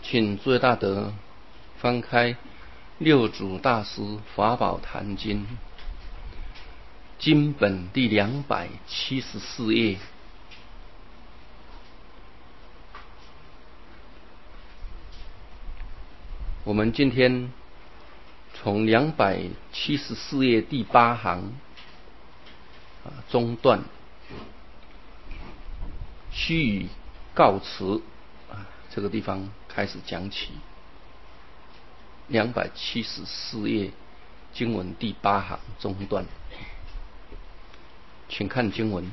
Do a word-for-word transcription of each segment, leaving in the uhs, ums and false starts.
请诸位大德翻开六祖大师法宝坛经经本第两百七十四页。我们今天从两百七十四页第八行啊中段，须臾告辞啊这个地方开始讲起。两百七十四页经文第八行中段，请看经文：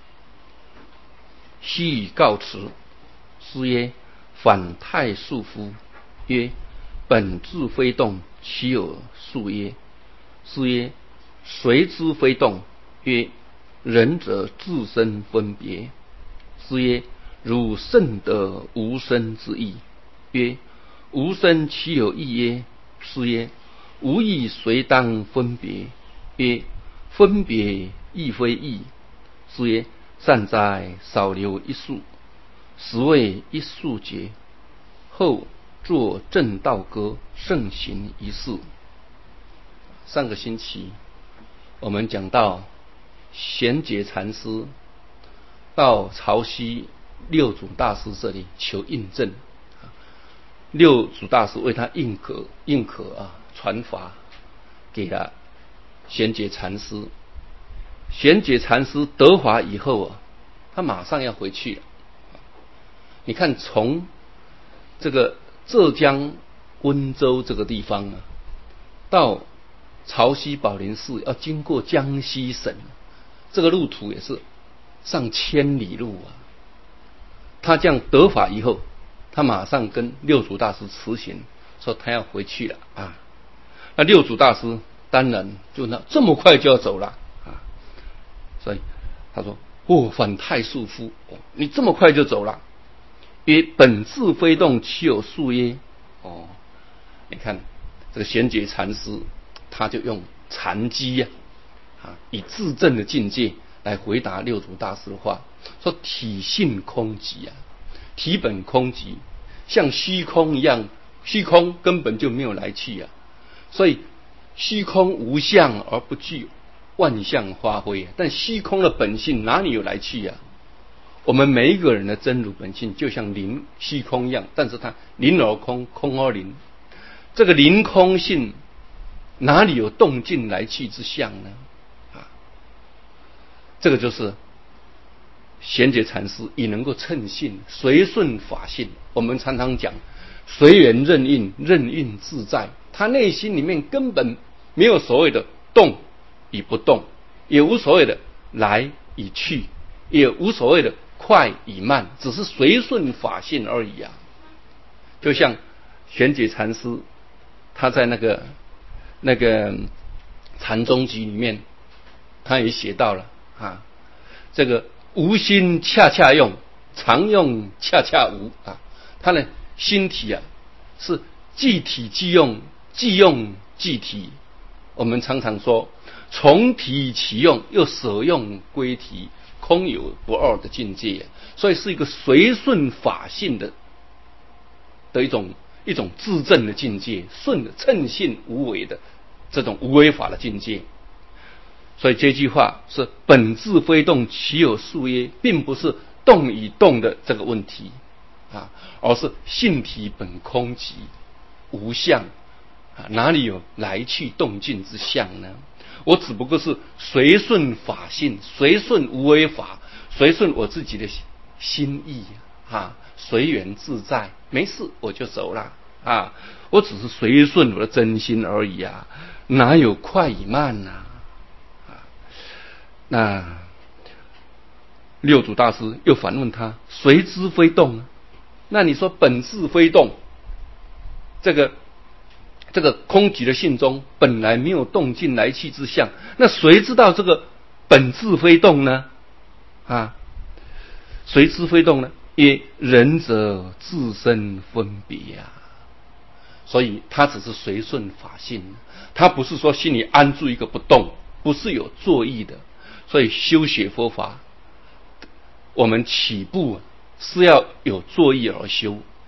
须臾告辞，师曰：反太素夫。曰：本自非动，其有数耶？师曰：谁知非动？曰：仁者自身分别。师曰：汝甚得无生之意。曰：无生其有意耶？师曰：无意谁当分别？曰：分别亦非意。师曰：善哉，少留一数。时谓一数节，后作正道歌，盛行一世。上个星期我们讲到贤觉禅师到潮汐六祖大师这里求印证，六祖大师为他认可认可啊传法给了贤觉禅师。贤觉禅师得法以后啊，他马上要回去了。你看，从这个浙江温州这个地方啊，到潮汐宝林寺要经过江西省，这个路途也是上千里路啊。他这样得法以后，他马上跟六祖大师辞行，说他要回去了啊。那六祖大师当然就那这么快就要走了啊，所以他说：哦，反太素夫，哦，你这么快就走了。曰：本自非动，其有数耶？哦，你看这个贤觉禅师，他就用禅机呀、啊，啊，以自证的境界来回答六祖大师的话，说体性空寂啊，体本空寂，像虚空一样，虚空根本就没有来去啊，所以虚空无相而不具万象发挥，但虚空的本性哪里有来去啊？我们每一个人的真如本性就像灵虚空一样，但是它灵而空，空而灵。这个灵空性哪里有动静来去之相呢？啊，这个就是贤觉禅师也能够称性，随顺法性。我们常常讲随缘任运，任运自在。他内心里面根本没有所谓的动与不动，也无所谓的来与去，也无所谓的快与慢，只是随顺法性而已啊。就像玄觉禅师，他在那个那个禅宗集里面，他也写到了啊，这个无心恰恰用，常用恰恰无啊。他的心体啊，是即体即用，即用即体。我们常常说，从体起用，又舍用归体。空有不二的境界，所以是一个随顺法性的的一种一种自证的境界，顺的称性无为的这种无为法的境界。所以这句话是本自非动，其有数耶？并不是动与动的这个问题啊，而是性体本空寂无相啊，哪里有来去动静之相呢？我只不过是随顺法性，随顺无为法，随顺我自己的心意啊，随缘自在，没事我就走了啊，我只是随顺我的真心而已啊，哪有快与慢呢？啊，那六祖大师又反问他：谁知非动呢？那你说本自非动，这个。这个空寂的性中本来没有动静来去之相，那谁知道这个本自非动呢？啊，谁知非动呢？曰：仁者自身分别啊。所以他只是随顺法性，他不是说心里安住一个不动，不是有作意的。所以修学佛法，我们起步是要有作意而修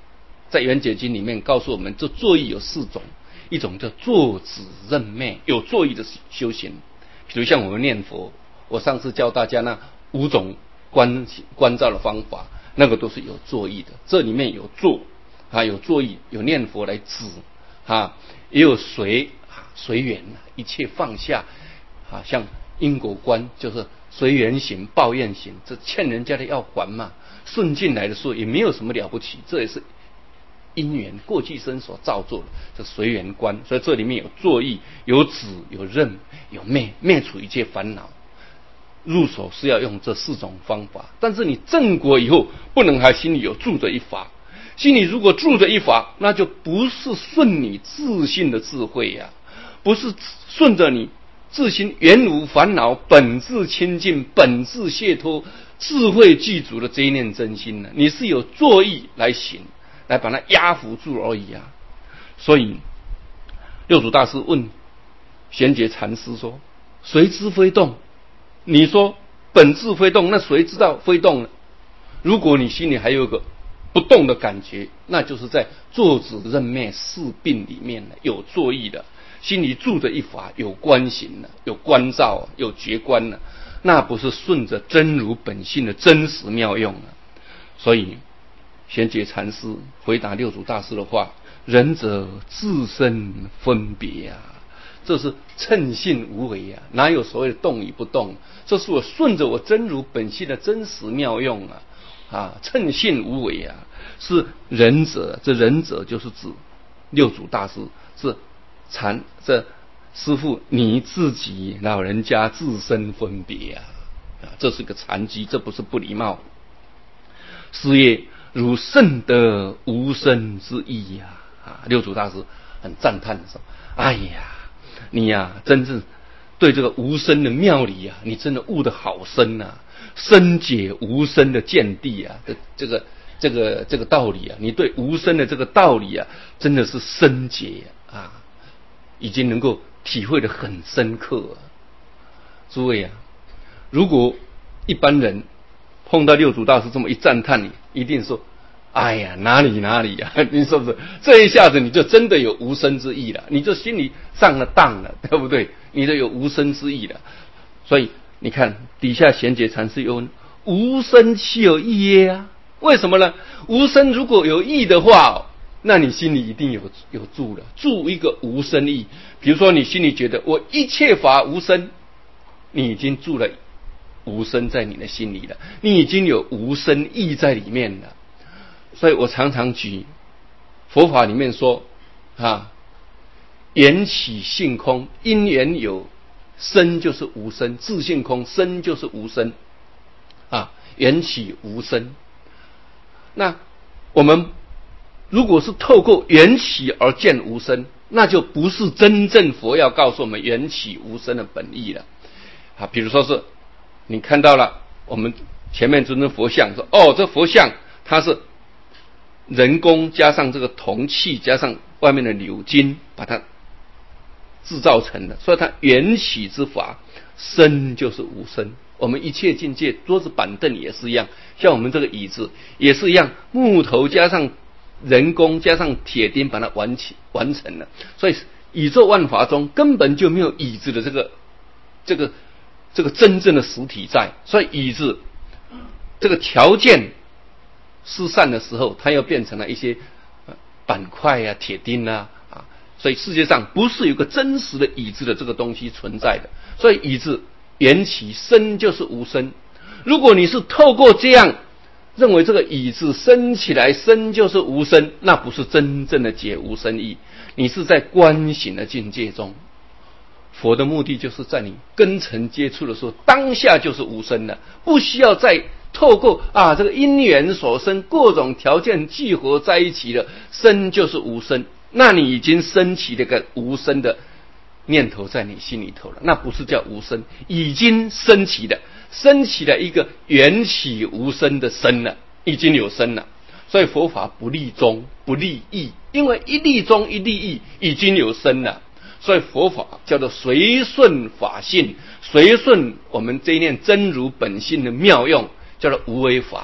在圆觉经里面告诉我们，这作意有四种，一种叫坐止任灭，有作意的修行，比如像我们念佛，我上次教大家那五种观观照的方法，那个都是有作意的，这里面有坐啊，有作意，有念佛来止啊，也有随啊随缘，一切放下啊，像因果观就是随缘行、报怨行，这欠人家的要还嘛，顺进来的时候也没有什么了不起，这也是因缘过去生所造作的，这随缘观。所以这里面有作意、有止、有任、有灭，灭除一切烦恼。入手是要用这四种方法，但是你正果以后，不能还心里有住着一法。心里如果住着一法，那就不是顺你自信的智慧呀、啊，不是顺着你自心原无烦恼、本自清净、本自解脱、智慧具足的这一念真心呢、啊，你是有作意来行，来把它压服住而已啊。所以六祖大师问玄觉禅师说：“谁知非动？”你说本自非动，那谁知道非动呢？如果你心里还有个不动的感觉，那就是在坐止任灭四病里面呢，有作意的，心里住着一法，有观行呢，有观照，有觉观呢，那不是顺着真如本性的真实妙用啊。所以玄觉禅师回答六祖大师的话：“仁者自身分别啊。”这是称性无为啊，哪有所谓的动与不动？这是我顺着我真如本性的真实妙用啊！啊，称性无为啊，是仁者。这仁者就是指六祖大师，是禅这师父你自己老人家自身分别啊！啊，这是个禅机，这不是不礼貌。师爷如甚得无生之意呀！啊，六祖大师很赞叹的说：“哎呀！”你呀、啊，真正对这个无生的妙理啊，你真的悟得好深啊，深解无生的见地啊，这这个这个这个道理啊，你对无生的这个道理啊，真的是深解啊，已经能够体会得很深刻啊。诸位啊，如果一般人碰到六祖大师这么一赞叹你，一定说：“哎呀，哪里哪里啊！”你是不是？这一下子你就真的有无生之意了，你就心里上了当了，对不对？你就有无生之意了。所以你看底下玄觉禅师又问：“无生岂有意耶啊？”为什么呢？无生如果有意的话，那你心里一定有有住了，住一个无生意。比如说你心里觉得我一切法无生，你已经住了无生在你的心里了，你已经有无生意在里面了。所以我常常举佛法里面说啊，缘起性空，因缘有生就是无生，自性空，生就是无生啊，缘起无生。那我们如果是透过缘起而见无生，那就不是真正佛要告诉我们缘起无生的本意了啊。比如说是你看到了我们前面尊尊佛像，说哦，这佛像它是人工加上这个铜器加上外面的鎏金把它制造成的，所以它缘起之法，生就是无生。我们一切境界，桌子板凳也是一样，像我们这个椅子也是一样，木头加上人工加上铁钉把它完起完成了。所以宇宙万法中根本就没有椅子的这个这个这个真正的实体在，所以椅子这个条件失散的时候，它又变成了一些板块啊、铁钉啊啊，所以世界上不是有个真实的椅子的这个东西存在的。所以椅子缘起生就是无生。如果你是透过这样认为这个椅子升起来生就是无生，那不是真正的解无生意，你是在观行的境界中。佛的目的就是在你根尘接触的时候，当下就是无生了，不需要再透过啊这个因缘所生各种条件聚合在一起了，生就是无生，那你已经升起了个无生的念头在你心里头了，那不是叫无生，已经升起了升起了一个缘起无生的生了，已经有生了。所以佛法不立宗不立义，因为一立宗一立义已经有生了。所以佛法叫做随顺法性，随顺我们这一念真如本性的妙用，叫做无为法。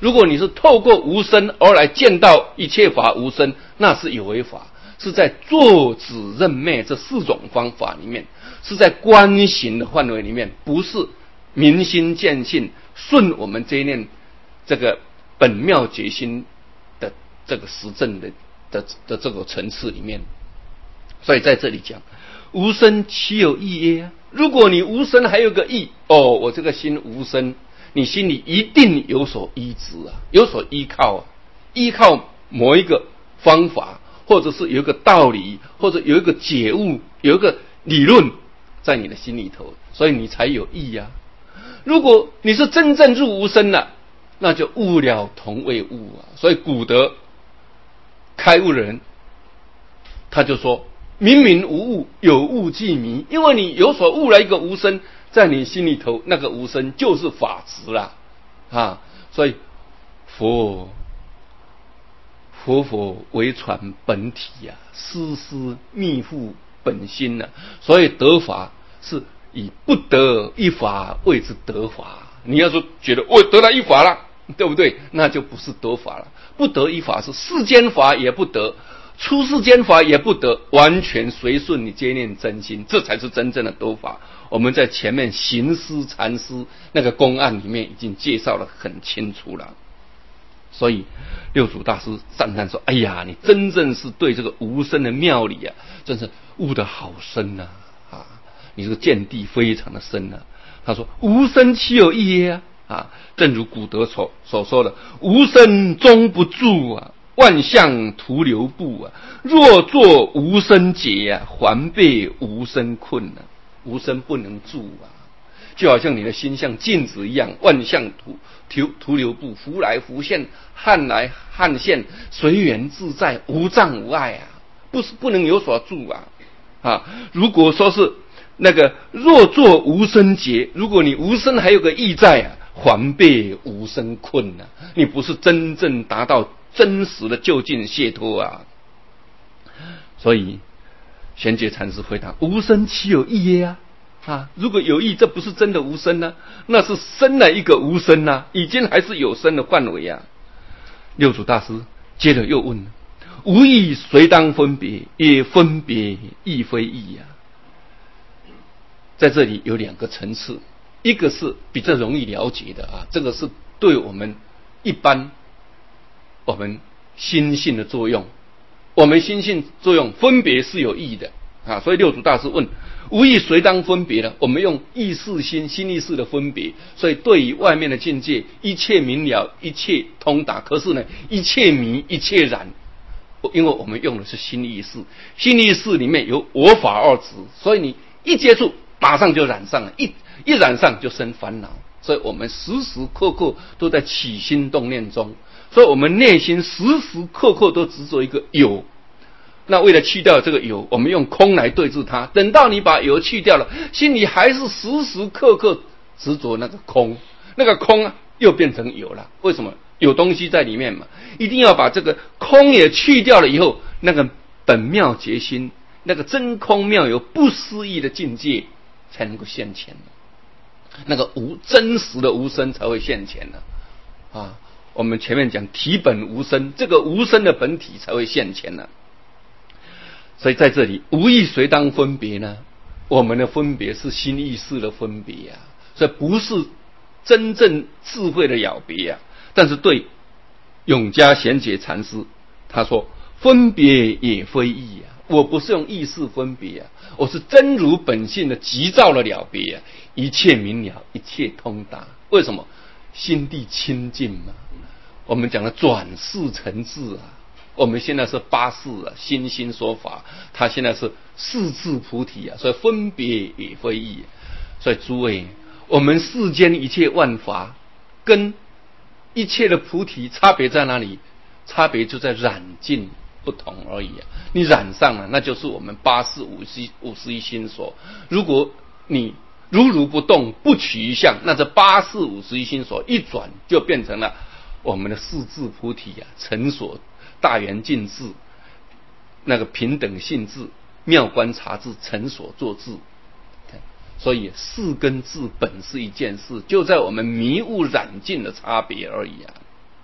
如果你是透过无生而来见到一切法无生，那是有为法，是在坐止认昧这四种方法里面，是在观行的范围里面，不是明心见性顺我们这一念这个本妙觉心的这个实证的的的这个层次里面。所以在这里讲无生岂有义耶？如果你无生还有个义，哦，我这个心无生，你心里一定有所依止啊，有所依靠啊，依靠某一个方法，或者是有一个道理，或者有一个解悟，有一个理论在你的心里头，所以你才有义啊。如果你是真正入无生了，那就悟了同为悟啊。所以古德开悟的人，他就说明明无物，有物即迷，因为你有所悟了一个无生，在你心里头，那个无生就是法执啦，啊，所以佛佛佛为传本体呀、啊，丝丝密付本心呐、啊，所以得法是以不得一法谓之得法。你要说觉得我得了一法了，对不对？那就不是得法了。不得一法是世间法也不得，出世间法也不得，完全随顺你接念真心，这才是真正的得法。我们在前面行思禅师那个公案里面已经介绍得很清楚了。所以六祖大师赞叹说：“哎呀，你真正是对这个无生的妙理啊，真是悟得好深呐！啊，你这个见地非常的深呐、啊。”他说：“无生岂有义耶？啊，正如古德所所说的，无生终不住啊。”万象徒留步啊！若作无生劫啊，还被无生困啊！无生不能住啊，就好像你的心像镜子一样，万象徒徒徒留步，浮来浮现，汉来汉现，随缘自在，无障无碍啊！不是不能有所住啊！啊，如果说是那个若作无生劫，如果你无生还有个意在啊，还被无生困啊！你不是真正达到真实的究竟解脱啊！所以玄觉禅师回答：无生岂有义耶啊？啊，如果有义，这不是真的无生呢、啊，那是生了一个无生啊，已经还是有生的范围啊。六祖大师接着又问：无义谁当分别？也分别亦非义啊。在这里有两个层次，一个是比较容易了解的啊，这个是对我们一般我们心性的作用，我们心性作用分别是有义的啊，所以六祖大师问：无义谁当分别呢？我们用意识心心意识的分别，所以对于外面的境界，一切明了，一切通达，可是呢，一切迷，一切染，因为我们用的是心意识，心意识里面有我法二执，所以你一接触马上就染上了，一一染上就生烦恼，所以我们时时刻刻都在起心动念中，所以我们内心时时刻刻都执着一个有。那为了去掉这个有，我们用空来对治它，等到你把有去掉了，心里还是时时刻刻执着那个空，那个空啊又变成有了。为什么？有东西在里面嘛，一定要把这个空也去掉了以后，那个本妙觉心，那个真空妙有不思议的境界才能够现前，那个无真实的无生才会现前呢。啊，我们前面讲体本无生，这个无生的本体才会现前呢。所以在这里，无义谁当分别呢？我们的分别是心意识的分别啊，所以不是真正智慧的了别啊。但是对永嘉贤解禅师，他说分别也非义啊，我不是用意识分别啊，我是真如本性的急躁的了别啊，一切明了，一切通达。为什么？心地清净嘛。我们讲的转世成智啊。我们现在是八世啊，心心说法，他现在是四智菩提啊，所以分别也非义。所以诸位，我们世间一切万法跟一切的菩提差别在哪里？差别就在染净不同而已啊。你染上了，那就是我们八世五十五十一心所。如果你如如不动，不取一相，那这八世五十一心所一转，就变成了我们的四智菩提啊，成所。大圆净智，那个平等性智，妙观察智，成所作智。所以事跟智本是一件事，就在我们迷雾染净的差别而已啊。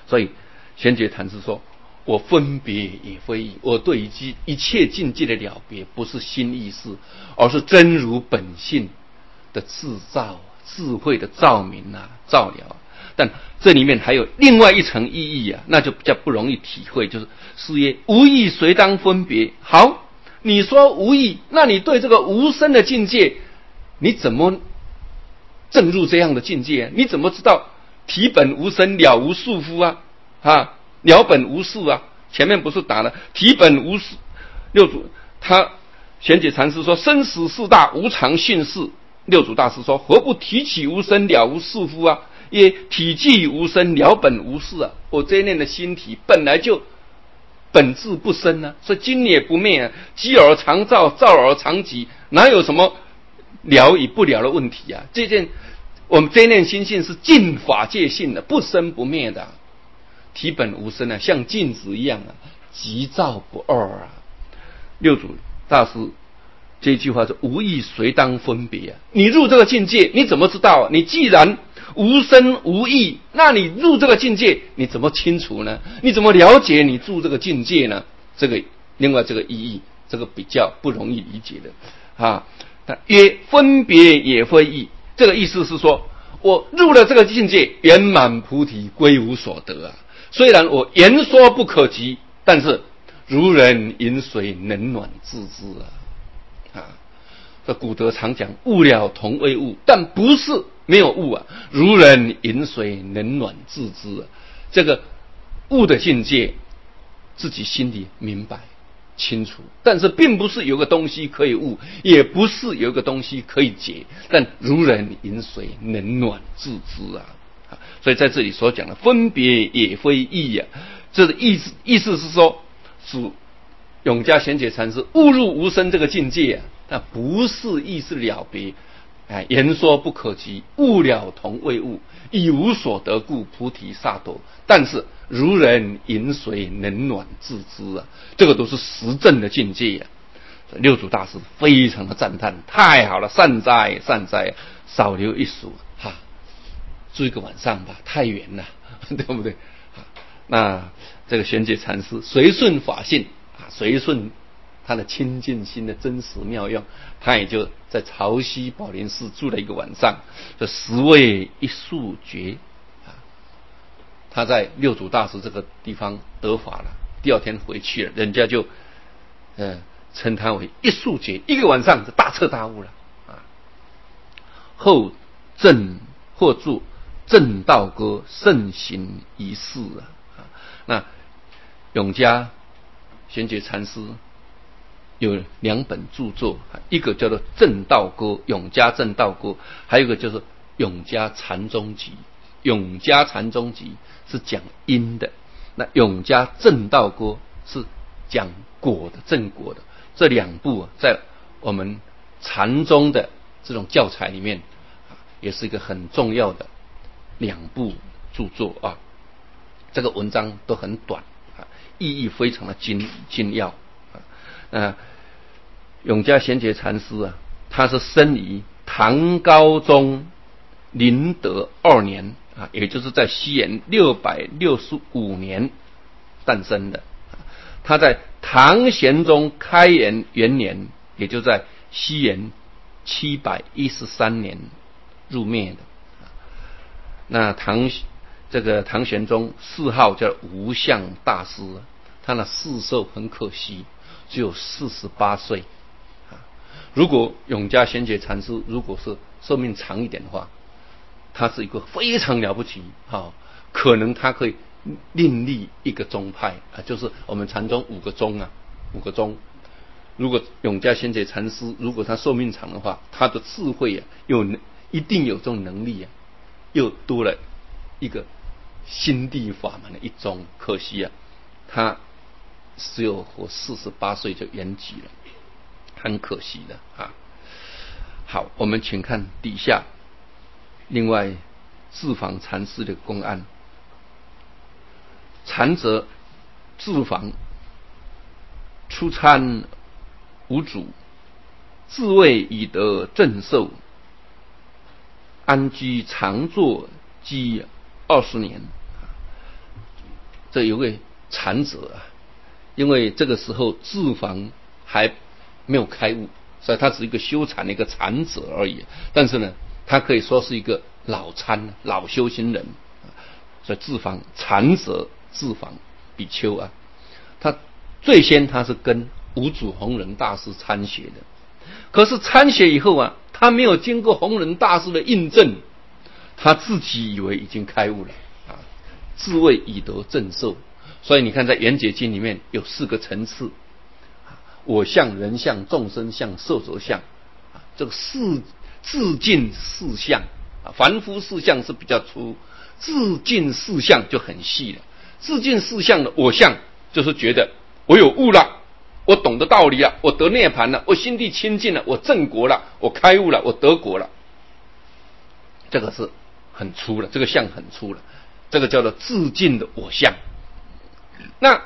所以玄觉禅师说，我分别也非义，我对于一切境界的了别不是心意识，而是真如本性的自照，智慧的照明啊，照了。但这里面还有另外一层意义啊，那就比较不容易体会，就是是曰无义谁当分别。好，你说无义，那你对这个无生的境界，你怎么证入这样的境界啊？你怎么知道体本无生，了无束缚啊？啊，了本无事啊！前面不是打了体本无事，六祖他玄觉禅师说生死四大无常性事，六祖大师说何不体起无生，了无束缚啊？也体寂无生，了本无事啊！我这一念的心体本来就本质不生啊，所以今也不灭啊，寂而常照，照而常寂，哪有什么了与不了的问题啊？这件我们这一念心性是尽法界性的，不生不灭的、啊，体本无生啊，像镜子一样啊，即照不二啊。六祖大师这句话是无义谁当分别啊？你入这个境界，你怎么知道、啊？你既然无生无义，那你入这个境界，你怎么清楚呢？你怎么了解你入这个境界呢？这个另外这个意义，这个比较不容易理解的啊。但曰分别也非义，这个意思是说，我入了这个境界，圆满菩提归无所得啊。虽然我言说不可及，但是如人饮水，冷暖自知啊！啊，这古德常讲物了同为物，但不是没有物啊。如人饮水，冷暖自知啊。这个物的境界，自己心里明白清楚，但是并不是有个东西可以悟，也不是有个东西可以解。但如人饮水，冷暖自知啊。所以在这里所讲的分别也非义啊，这个意思意思是说，是永嘉贤解禅师误入无生这个境界啊，那不是意是了别，哎，言说不可及，物了同为物，以无所得故，菩提萨埵。但是如人饮水，冷暖自知啊，这个都是实证的境界啊。六祖大师非常的赞叹，太好了，善哉善哉，少留一数哈。住一个晚上吧，太远了，对不对？那这个玄觉禅师随顺法性啊，随顺他的清净心的真实妙用，他也就在潮汐宝莲寺住了一个晚上。这十位一宿觉啊，他在六祖大师这个地方得法了，第二天回去了，人家就呃称他为一宿觉，一个晚上就大彻大悟了啊。后正或著正道歌盛行一世啊，那永嘉玄觉禅师有两本著作，一个叫做《正道歌》，永嘉正道歌，还有一个就是永嘉禅宗集。永嘉禅宗集是讲因的，那永嘉正道歌是讲果的，正果的。这两部在我们禅宗的这种教材里面，也是一个很重要的两部著作啊，这个文章都很短啊，意义非常的精精要啊。那永嘉贤觉禅师啊，他是生于唐高宗麟德二年啊，也就是在西元六百六十五年诞生的。他在唐玄宗开元元年，也就在西元七百一十三年入灭的。那唐这个唐玄宗谥号叫无相大师，他的逝寿很可惜，只有四十八岁。如果永嘉贤觉禅师如果是寿命长一点的话，他是一个非常了不起哈，可能他可以另立一个宗派啊，就是我们禅宗五个宗啊，五个宗。如果永嘉贤觉禅师如果他寿命长的话，他的智慧啊，有一定有这种能力啊，又多了一个心地法门的一宗。可惜啊，他只有活四十八岁就圆寂了，很可惜的啊。好，我们请看底下另外智访禅师的公案。禅者智访出参无主，自谓已得正受，安居常坐积二十年。 这有位禅者啊，因为这个时候智房还没有开悟，所以他只是一个修禅的一个禅者而已。但是呢，他可以说是一个老参老修行人，所以智房禅者智房比丘啊，他最先他是跟五祖弘忍大师参学的，可是参学以后啊，他没有经过弘忍大师的印证，他自己以为已经开悟了啊，自谓已得正受。所以你看在圆觉经里面有四个层次，我相、人相、众生相、寿者相，这个四自尽四相啊，凡夫四相是比较粗，自尽四相就很细了。自尽四相的我相，就是觉得我有悟了，我懂得道理了，我得涅槃了，我心地清净了，我正果了，我开悟了，我得果了，这个是很粗了，这个相很粗了，这个叫做自尽的我相。那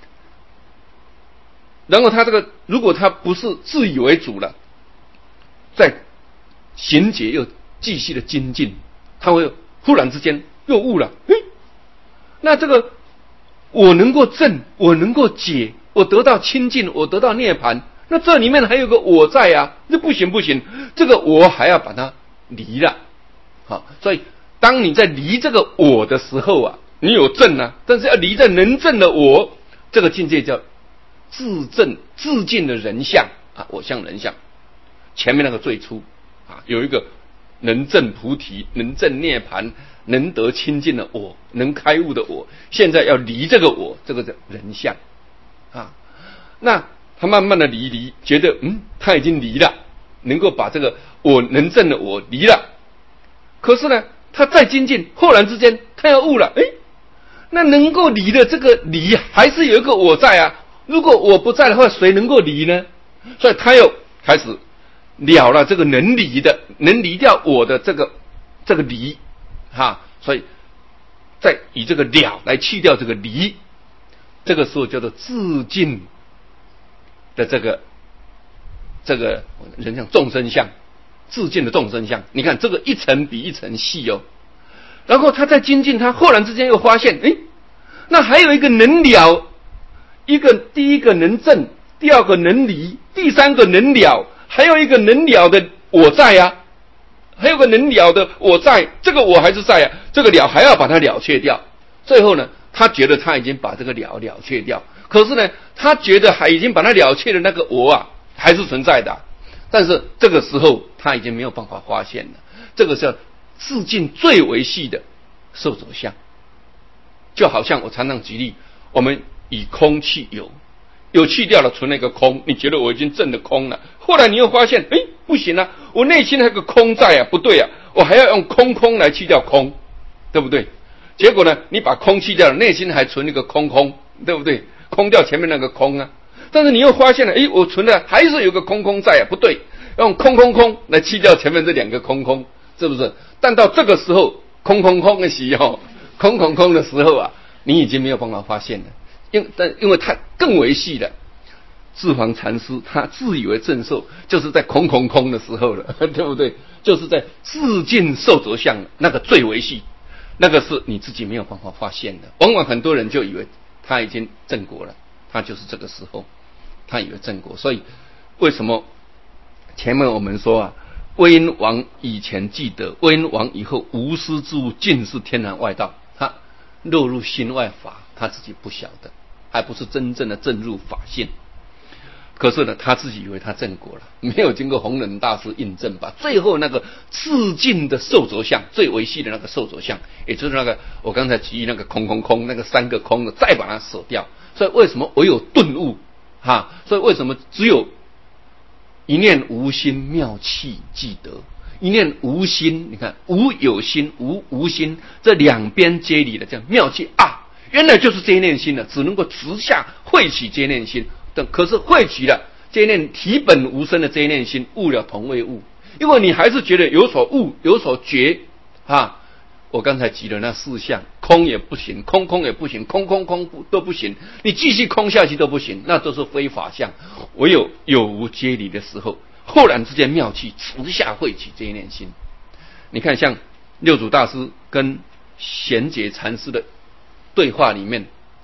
然后他这个如果他不是自以为主了，在行解又继续的精进，他会忽然之间又悟了，诶，那这个我能够证，我能够解，我得到清净，我得到涅槃，那这里面还有个我在啊，这不行不行，这个我还要把它离了。好，所以当你在离这个我的时候啊，你有证啊，但是要离在能证的我，这个境界叫自证自尽的人相啊，我相人相。前面那个最初啊，有一个能证菩提、能证涅槃、能得清净的我，能开悟的我，现在要离这个我，这个叫人相啊。那他慢慢的离离，觉得嗯，他已经离了，能够把这个我能证的我离了。可是呢，他再精进，忽然之间他要悟了，诶，那能够离的这个离还是有一个我在啊，如果我不在的话，谁能够离呢？所以他又开始了了这个能离的，能离掉我的这个这个离哈，所以再以这个了来去掉这个离，这个时候叫做自尽的这个这个人像众生相，自尽的众生相。你看这个一层比一层细哦。然后他在精进，他忽然之间又发现，诶，那还有一个能了，一个第一个能证，第二个能离，第三个能了，还有一个能了的我在啊，还有个能了的我在，这个我还是在啊，这个了还要把它了却掉。最后呢，他觉得他已经把这个了了却掉，可是呢，他觉得还已经把它了却的那个我啊，还是存在的啊。但是这个时候他已经没有办法发现了，这个是自尽最为细的受者相。就好像我常常举例，我们以空去有，有去掉了存了一个空，你觉得我已经证了空了，后来你又发现，诶，不行啊，我内心还有个空在啊，不对啊，我还要用空空来去掉空，对不对？结果呢，你把空去掉了，内心还存一个空空，对不对？空掉前面那个空啊，但是你又发现了，诶，我存的还是有个空空在啊，不对，用空空空来去掉前面这两个空空，是不是？但到这个时候，空空空的时候，空空空的时候啊，你已经没有办法发现了，因但因为它更为细了。智房禅师他自以为正受，就是在空空空的时候了，对不对？就是在自尽受着相那个最为细，那个是你自己没有办法发现的。往往很多人就以为他已经正果了，他就是这个时候，他以为正果。所以为什么前面我们说啊，魏婴王以前记得，魏婴王以后无师之物尽是天然外道，他落入心外法，他自己不晓得，还不是真正的正入法性。可是呢，他自己以为他正果了，没有经过弘忍大师印证，把最后那个自尽的受着相，最维系的那个受着相，也就是那个我刚才举例那个空空空那个三个空的，再把它舍掉。所以为什么唯有顿悟哈？所以为什么只有一念无心妙气即得？一念无心，你看无有心，无无心，这两边接离的叫妙气啊，原来就是这一念心了，只能够直下慧起这一念心。可是慧起了这一念体本无生的这一念心，悟了同为悟，因为你还是觉得有所悟有所觉啊。我刚才举了那四项，空也不行，空空也不行，空空空都不行，你继续空下去都不行，那都是非法相。唯有有无皆离的时候，忽然之间妙气直下慧起这一念心。你看像六祖大师跟贤觉禅师的对话里面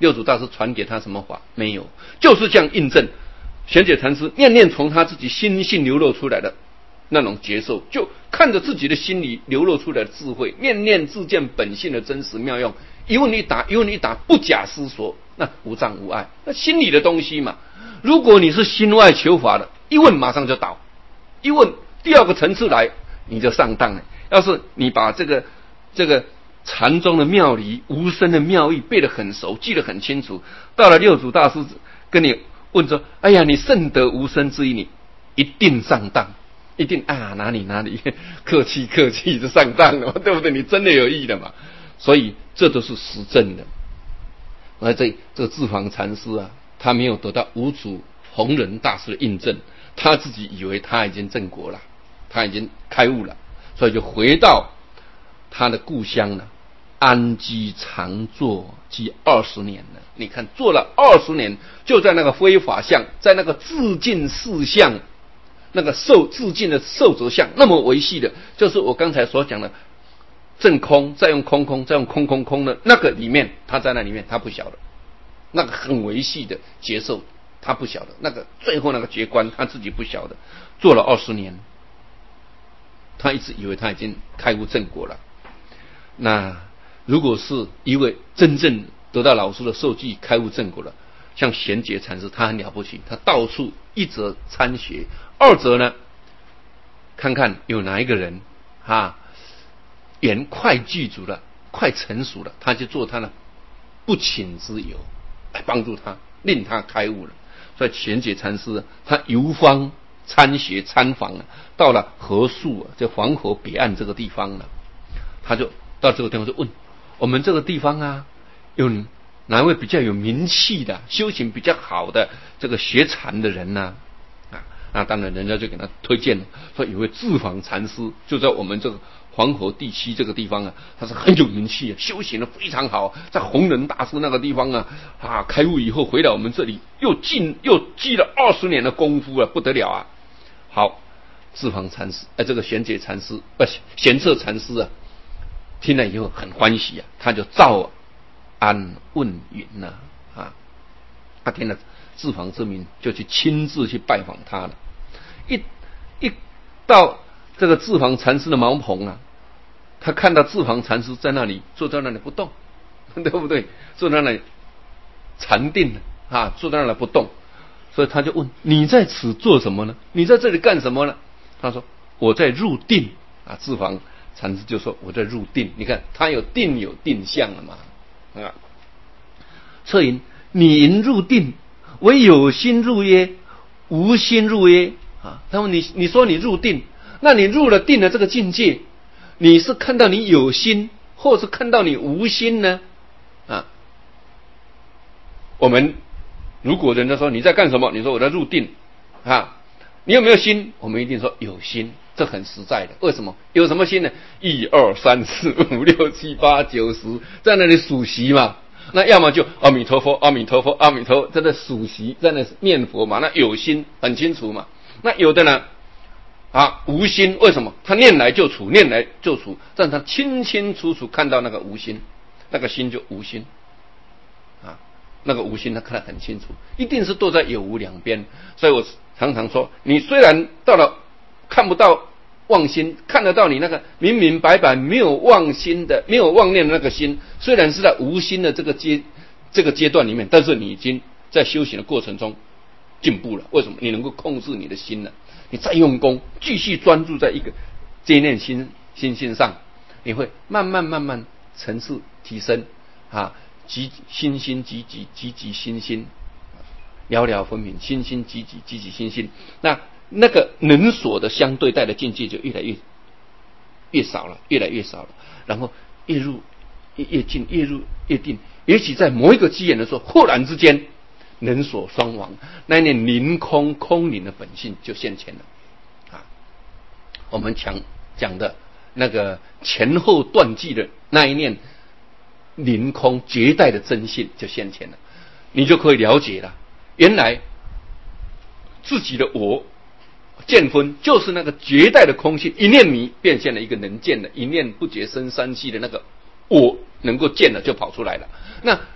六祖大师传给他什么法？没有，就是这样印证。玄觉禅师念念从他自己心性流露出来的那种觉受，就看着自己的心里流露出来的智慧，念念自见本性的真实妙用，一问一答，一问一答，不假思索，那无障无碍，那心里的东西嘛。如果你是心外求法的，一问马上就倒，一问第二个层次来，你就上当了。要是你把这个这个禅宗的妙理、无声的妙义背得很熟，记得很清楚，到了六祖大师跟你问说：“哎呀，你甚得无声之意，你一定上当，一定啊哪里哪里客气客气就上当了，对不对？你真的有意的嘛？所以这都是实证的。而这这个智房禅师啊，他没有得到五祖弘忍大师的印证，他自己以为他已经正果了，他已经开悟了，所以就回到他的故乡了。”安居常坐即二十年了，你看做了二十年，就在那个非法相，在那个自尽事相，那个受自尽的受者相，那么维系的，就是我刚才所讲的正空，再用空空，再用空空空的那个里面，他在那里面，他不晓得那个很维系的接受，他不晓得那个最后那个觉观，他自己不晓得，做了二十年，他一直以为他已经开悟正果了。那如果是一位真正得到老师的受记开悟正果了，像贤觉禅师，他很了不起，他到处一则参学，二则呢，看看有哪一个人啊，缘快具足了，快成熟了，他就做他的不请之友，来帮助他，令他开悟了。所以贤觉禅师他游方参学参访了，到了河宿啊，就黄河北岸这个地方了，他就到这个地方就问。我们这个地方啊，有哪位比较有名气的、修行比较好的这个学禅的人呢、啊？啊，那当然人家就给他推荐了，说有位智房禅师就在我们这个黄河地区这个地方啊，他是很有名气，修行的非常好，在弘忍大师那个地方啊，啊开悟以后回来我们这里又进又积了二十年的功夫了，不得了啊！好，智房禅师，哎、呃，这个玄觉禅师，不、呃，玄彻禅师啊。听了以后很欢喜啊，他就召安问云呐 啊, 啊，他听了智房之名，就去亲自去拜访他了。一一到这个智房禅师的茅棚啊，他看到智房禅师在那里坐在那里不动，对不对？坐在那里禅定啊，坐在那里不动，所以他就问：你在此做什么呢？你在这里干什么呢？他说：我在入定啊。智房禅师就说：我在入定。你看他有定有定相了嘛？啊，策云：你云入定，为有心入耶？无心入耶？啊，他问你，你说你入定，那你入了定的这个境界，你是看到你有心，或是看到你无心呢？啊，我们如果人家说你在干什么，你说我在入定啊，你有没有心？我们一定说有心。这很实在的，为什么？有什么心呢？一二三四五六七八九十，在那里数息嘛。那要么就阿弥陀佛，阿弥陀佛，阿弥陀佛，在那数息，在那念佛嘛。那有心很清楚嘛。那有的呢，啊，无心，为什么？他念来就除，念来就除，但他清清楚楚看到那个无心，那个心就无心，啊，那个无心他看得很清楚，一定是都在有无两边。所以我常常说，你虽然到了看不到妄心，看得到你那个明明白白没有妄心的、没有妄念的那个心，虽然是在无心的这个阶这个阶段里面，但是你已经在修行的过程中进步了。为什么？你能够控制你的心了，你再用功，继续专注在一个这念心心性上，你会慢慢慢慢层次提升啊，积心心积极，积极心心，了了分明，心心积极，积极心心。那那个能所的相对待的境界就越来越越少了，越来越少了，然后越入越越近，越入越定。也许在某一个机缘的时候，忽然之间能所双亡，那一念凌空空灵的本性就现前了啊！我们讲讲的那个前后断际的那一念凌空绝代的真性就现前了，你就可以了解了，原来自己的我见分就是那个绝代的空性，一念迷变现了一个能见的，一念不觉生三息的那个我能够见了就跑出来了。那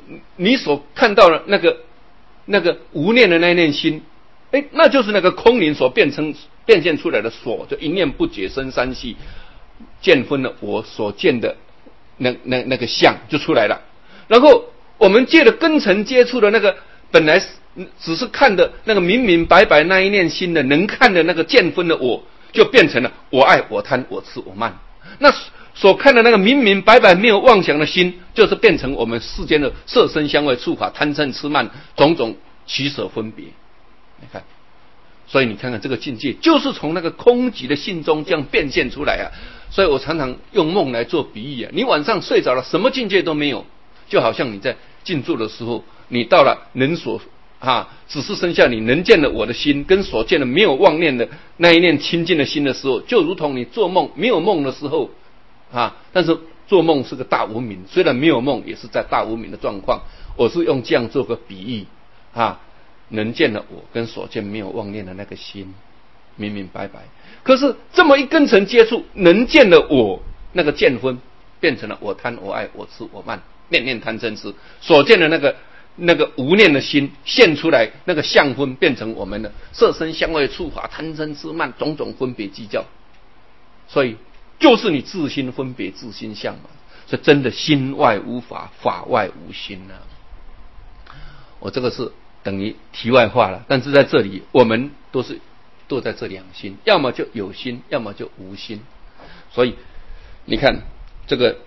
你所看到的那个那个无念的那一念心，哎，那就是那个空灵所变成变现出来的所，就一念不解生三系，见分了我所见的那那那个相就出来了。然后我们借着根尘接触的那个本来只是看的那个明明白白那一念心的能看的那个见分的我，就变成了我爱我贪我痴我慢。那所看的那个明明白白没有妄想的心，就是变成我们世间的色身香味触法贪嗔痴慢种种取舍分别。你看，所以你看看这个境界，就是从那个空寂的心中这样变现出来啊。所以我常常用梦来做比喻啊，你晚上睡着了，什么境界都没有，就好像你在静坐的时候，你到了能所啊，只是剩下你能见的我的心，跟所见的没有妄念的那一念清净的心的时候，就如同你做梦没有梦的时候啊，但是做梦是个大无明，虽然没有梦也是在大无明的状况。我是用这样做个比喻啊，能见的我跟所见没有妄念的那个心明明白白，可是这么一根尘接触，能见的我那个见分变成了我贪我爱我痴我慢，念念贪嗔痴，所见的那个那个无念的心现出来，那个相分变成我们的色身香味触法贪嗔痴慢种种分别计较。所以就是你自心分别自心相嘛。所以真的心外无法，法外无心啊。我这个是等于题外话了，但是在这里我们都是都在这两心，要么就有心，要么就无心。所以你看这个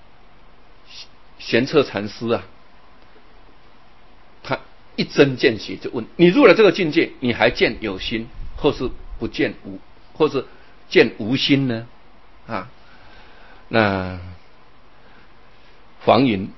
玄彻禅师啊，他一针见血就问你：入了这个境界，你还见有心，或是不见无，或是见无心呢？啊，那黄云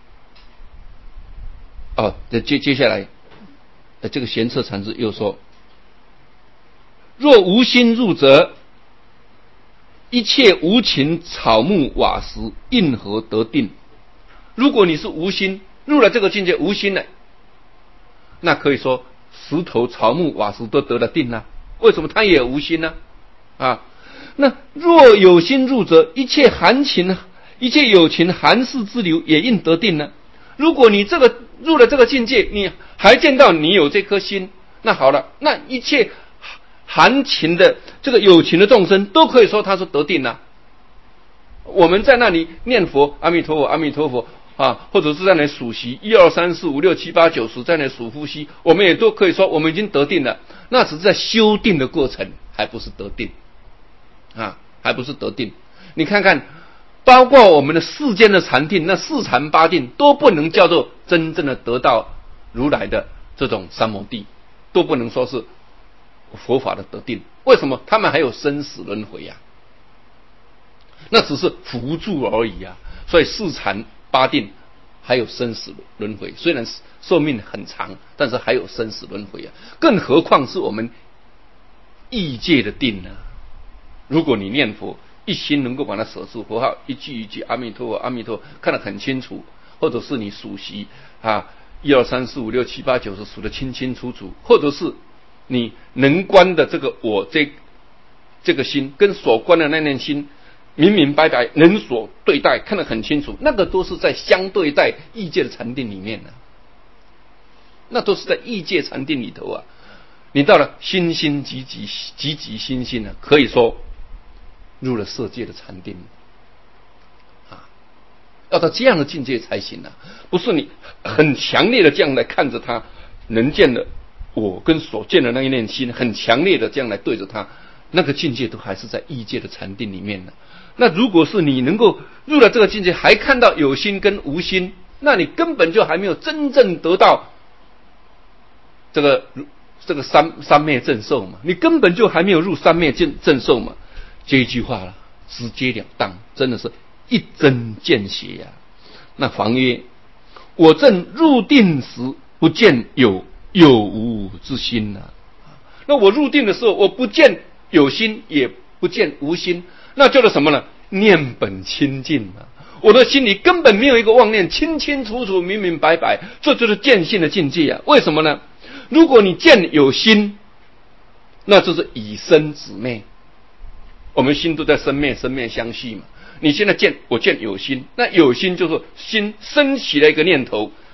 哦，接接下来，这个玄彻禅师又说：若无心入则，一切无情草木瓦石因何得定？如果你是无心入了这个境界，无心了，那可以说石头草木瓦石都得了定了。为什么他也无心呢？啊，那若有心入则，一切含情一切有情含识之流也应得定呢。如果你这个入了这个境界，你还见到你有这颗心，那好了，那一切含情的这个有情的众生都可以说他是得定了。我们在那里念佛阿弥陀佛阿弥陀佛啊，或者是在那里数息一二三四五六七八九十，在那里数呼吸，我们也都可以说我们已经得定了。那只是在修定的过程，还不是得定啊，还不是得定。你看看，包括我们的世间的禅定，那四禅八定都不能叫做真正的得到如来的这种三摩地，都不能说是佛法的得定。为什么？他们还有生死轮回呀、啊，那只是辅助而已啊。所以四禅八定还有生死轮回，虽然寿命很长，但是还有生死轮回啊。更何况是我们异界的定呢、啊？如果你念佛一心能够把它舍住，佛号一句一句阿弥陀佛阿弥陀佛看得很清楚，或者是你数息啊一二三四五六七八九十数得清清楚楚，或者是你能观的这个我这这个心跟所观的那念心明明白白能所对待看得很清楚，那个都是在相对在异界的禅定里面呢、啊，那都是在异界禅定里头啊。你到了心心积极积极心心呢，可以说入了色界的禅定啊，要到这样的境界才行啊，不是你很强烈的这样来看着他，能见的我跟所见的那一念心，很强烈的这样来对着他，那个境界都还是在异界的禅定里面的。那如果是你能够入了这个境界，还看到有心跟无心，那你根本就还没有真正得到这个这个三三昧正受嘛，你根本就还没有入三昧正正受嘛。这一句话了，直截了当，真的是一针见血呀、啊。那房曰：我正入定时，不见有有无之心呐、啊。那我入定的时候，我不见有心，也不见无心，那叫做什么呢？念本清净啊！我的心里根本没有一个妄念，清清楚楚、明明白白，这就是见性的境界啊！为什么呢？如果你见有心，那就是以生止灭。我们心都在生灭，生灭相续嘛。你现在见我见有心，那有心就是心升起了一个念头，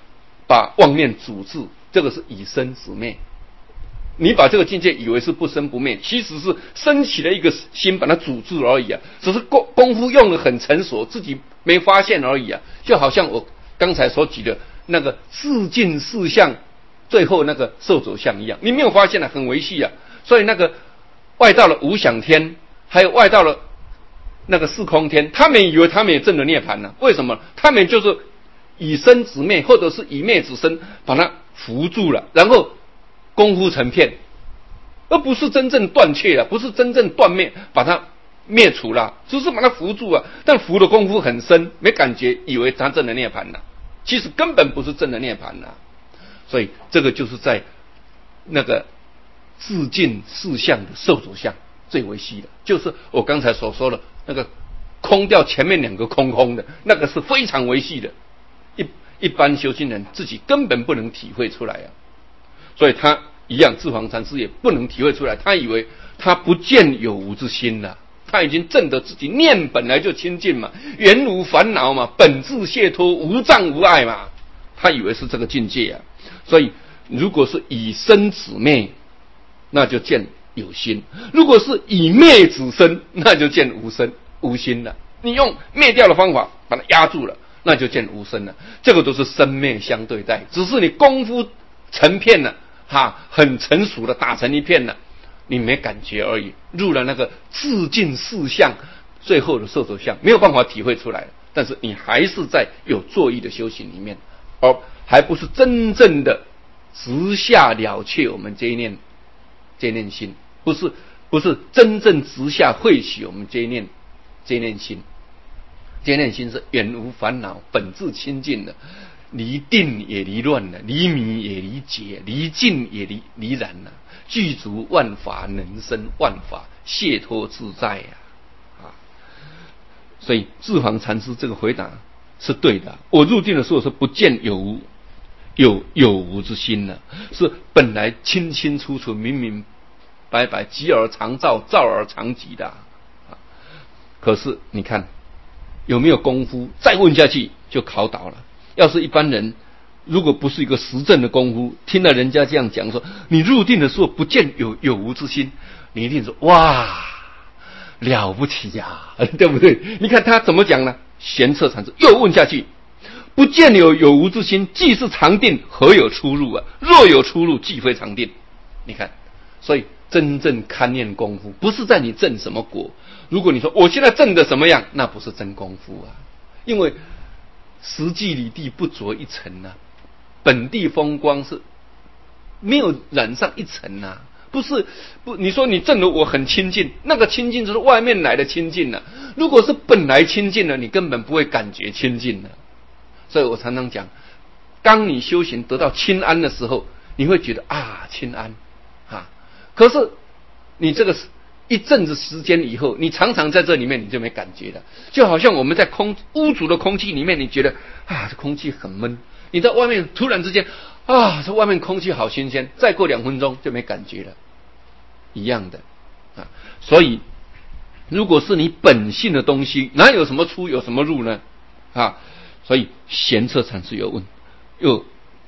把妄念阻滞，这个是以生止灭。你把这个境界以为是不生不灭，其实是升起了一个心把它阻滞而已啊，只是功功夫用得很成熟，自己没发现而已啊。就好像我刚才所举的那个自尽四相，最后那个受者相一样，你没有发现啊，很维系啊。所以那个外道的无想天，还有外道的那个四空天，他们以为他们也证了涅槃了，为什么？他们就是以生止灭，或者是以灭止生，把它扶住了，然后功夫成片，而不是真正断却了，不是真正断灭，把它灭除了，只是把它扶住了。但扶的功夫很深，没感觉，以为他证了涅槃了，其实根本不是证了涅槃了。所以这个就是在那个自尽四相的受者相最为细的，就是我刚才所说的那个空掉前面两个空空的，那个是非常维系的，一一般修行人自己根本不能体会出来啊。所以他一样，智房禅师也不能体会出来，他以为他不见有无之心了，他已经证得自己念本来就清净嘛，原无烦恼嘛，本自解脱，无障无碍嘛，他以为是这个境界啊。所以如果是以生止灭，那就见有心；如果是以灭止生，那就见无生无心了。你用灭掉的方法把它压住了，那就见无生了。这个都是生灭相对待，只是你功夫成片了，哈，很成熟的打成一片了，你没感觉而已。入了那个自尽四相，最后的受者相，没有办法体会出来，但是你还是在有作意的修行里面，而还不是真正的直下了却我们这一念这一念心，不是不是真正直下会起我们这一念这一念心。这一念心是远无烦恼，本自清净的，离定也离乱了，离迷也离结，离尽也离离然了，具足万法，能生万法，解脱自在呀、啊！啊，所以智房禅师这个回答是对的。我入定的时候是不见有无有有无之心呢，是本来清清楚楚、明明白白，即而常照，照而常即的、啊。可是你看有没有功夫？再问下去就考倒了。要是一般人，如果不是一个实证的功夫，听到人家这样讲说，你入定的时候不见有有无之心，你一定说哇，了不起呀、啊，对不对？你看他怎么讲呢？玄彻禅师又问下去，不见有有无之心，既是常定，何有出入啊？若有出入，既非常定。你看，所以真正勘验功夫，不是在你证什么果。如果你说我现在证的什么样，那不是真功夫啊，因为实际里地不着一尘啊，本地风光是没有染上一尘啊，不是不？你说你证得我很清净，那个清净就是外面来的清净啊。如果是本来清净的，你根本不会感觉清净的。所以我常常讲，当你修行得到清安的时候，你会觉得啊清安啊，可是你这个一阵子时间以后，你常常在这里面，你就没感觉了。就好像我们在空屋主的空气里面，你觉得啊，这空气很闷；你在外面突然之间啊，这外面空气好新鲜，再过两分钟就没感觉了，一样的啊。所以，如果是你本性的东西，哪有什么出，有什么入呢？啊，所以玄彻禅师又问，又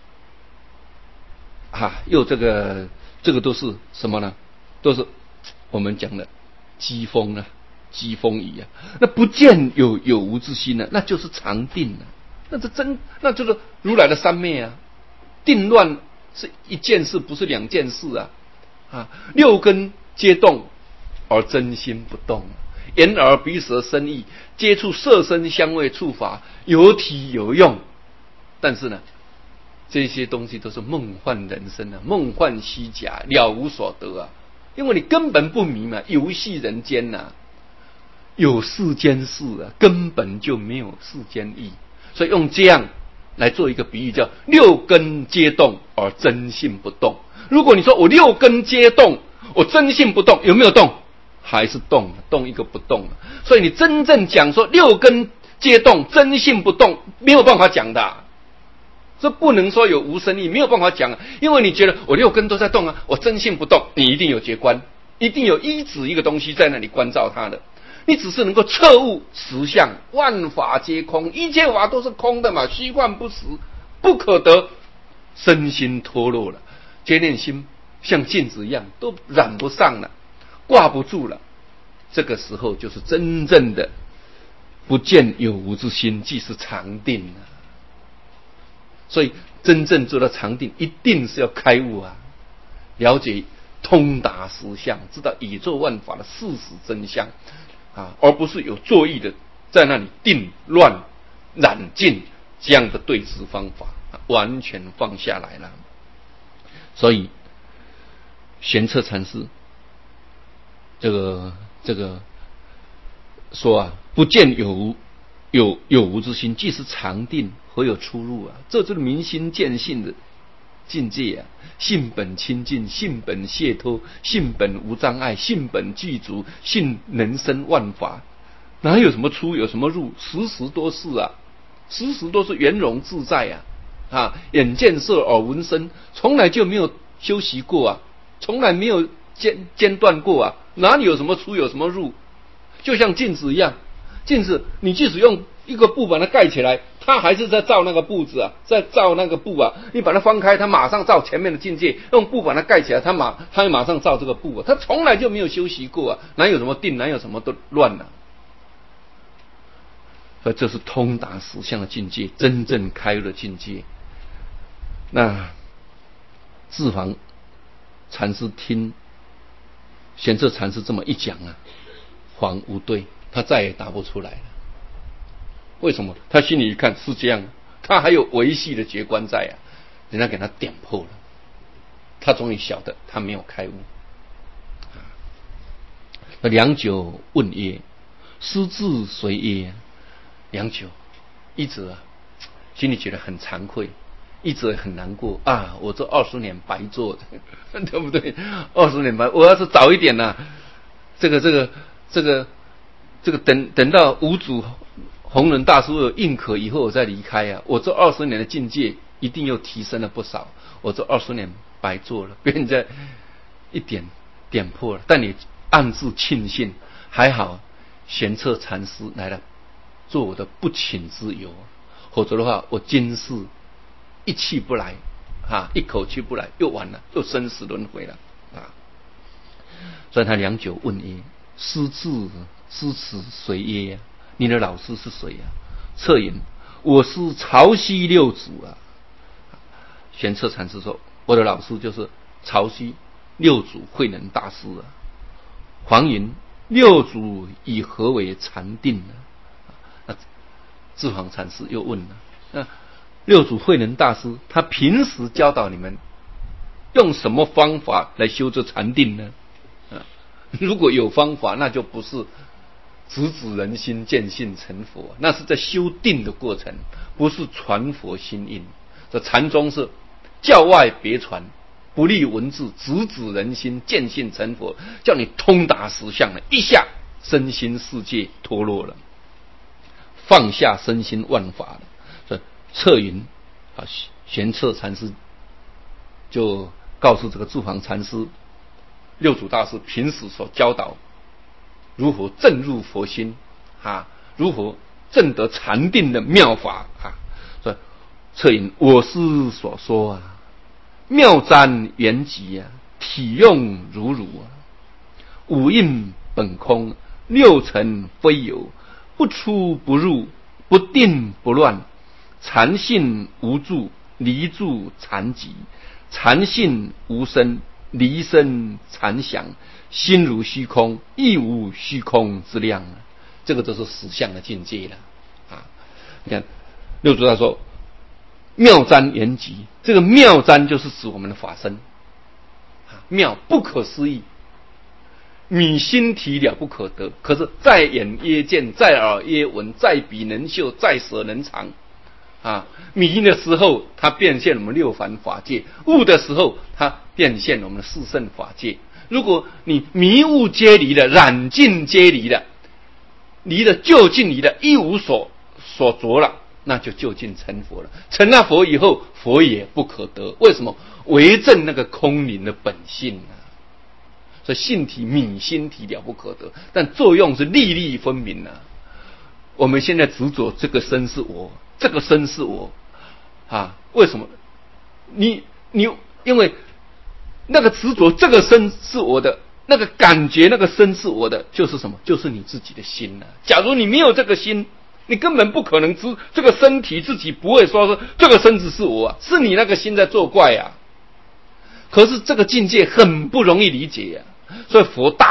啊，又这个这个都是什么呢？都是我们讲的机风啊，机风仪啊，那不见有有无之心呢、啊，那就是常定啊，那是真，那就是如来的三昧啊。定乱是一件事，不是两件事啊。啊，六根皆动，而真心不动。眼耳鼻舌身意接触色身香味触法，有体有用，但是呢，这些东西都是梦幻人生啊，梦幻虚假，了无所得啊。因为你根本不迷嘛，游戏人间呐、啊，有世间事啊，根本就没有世间意。所以用这样来做一个比喻，叫六根皆动而真性不动。如果你说我六根皆动，我真性不动，有没有动？还是动，动一个不动。所以你真正讲说六根皆动，真性不动，没有办法讲的、啊。这不能说有无生意，没有办法讲啊，因为你觉得我六根都在动啊，我真性不动，你一定有觉观，一定有依止一个东西在那里关照它的，你只是能够彻悟实相，万法皆空，一切法都是空的嘛，虚幻不实，不可得， 身心脱落了，结念心像镜子一样都染不上了，挂不住了。这个时候就是真正的不见有无之心，即是常定了。所以真正做到常定，一定是要开悟啊，了解通达实相，知道宇宙万法的事实真相啊，而不是有作意的在那里定乱染尽这样的对治方法，完全放下来了。所以玄策禅师这个这个说啊，不见有无有有无之心，即是常定，何有出入啊？这就是明心见性的境界啊！性本清净，性本解脱，性本无障碍，性本具足，性能生万法，哪有什么出有什么入？时时都是啊，时时都是圆融自在啊！啊，眼见色，耳闻声，从来就没有休息过啊，从来没有间间断过啊，哪里有什么出有什么入？就像镜子一样，镜子你即使用一个布把它盖起来，它还是在照那个布子啊，在照那个布啊。你把它翻开，它马上照前面的境界；用布把它盖起来，它马它马上照这个布啊。它从来就没有休息过啊，哪有什么定，哪有什么都乱了、啊。所以这是通达实相的境界，真正开悟的境界。那智房禅师听玄策禅师这么一讲啊，恍无对，他再也答不出来了。为什么？他心里一看是这样，他还有维系的觉观在啊，人家给他点破了，他终于晓得他没有开悟。那良久问曰：“师至谁耶？”良久一直啊，心里觉得很惭愧，一直很难过啊！我这二十年白做的，对不对？二十年白，我要是早一点呢、啊，这个这个这个这个等等到五祖弘忍大师有认可以后，我再离开啊！我这二十年的境界一定又提升了不少。我这二十年白做了，被人家一点点破了，但你暗自庆幸，还好玄策禅师来了，做我的不请之由，否则的话，我今世一气不来啊，一口气不来，又完了，又生死轮回了啊！所以他良久问曰：“师至知此谁耶？”你的老师是谁啊？策云：“我是潮汐六祖啊。”玄策禅师说：“我的老师就是潮汐六祖慧能大师啊。”黄云：“六祖以何为禅定呢？”那智房禅师又问了：“那六祖慧能大师他平时教导你们用什么方法来修这禅定呢？”啊，如果有方法，那就不是直指人心见性成佛，那是在修定的过程，不是传佛心印。这禅宗是教外别传，不立文字，直指人心见性成佛，叫你通达实相了，一下身心世界脱落了，放下身心万法了。所以策云啊，玄策禅师就告诉这个智房禅师，六祖大师平时所教导如何证入佛心啊，如何证得禅定的妙法啊。所以策云：“我师所说啊，妙瞻圆寂啊，体用如如啊，五蕴本空，六尘非有，不出不入，不定不乱，禅性无住，离住禅寂，禅性无生，离生禅想，心如虚空，亦无虚空之量啊。”这个就是实相的境界了啊！你看六祖他说妙瞻圆寂，这个妙瞻就是指我们的法身啊，妙不可思议，迷心体了不可得。可是在眼曰见，在耳曰闻，在鼻能嗅，在舌能尝啊。迷的时候，它变现我们六凡法界；悟的时候，它变现我们的四圣法界。如果你迷悟皆离了，染尽皆离了，离了究竟离了，一无所所着了，那就究竟成佛了。成了佛以后，佛也不可得。为什么？为证那个空灵的本性啊！所以性体泯心体了不可得，但作用是粒粒分明啊。我们现在执着这个身是我，这个身是我啊，为什么？ 你你因为那个执着，这个身是我的，那个感觉那个身是我的，就是什么？就是你自己的心啊。假如你没有这个心，你根本不可能知这个身体自己不会说说这个身子是我啊，是你那个心在作怪啊。可是这个境界很不容易理解啊，所以佛大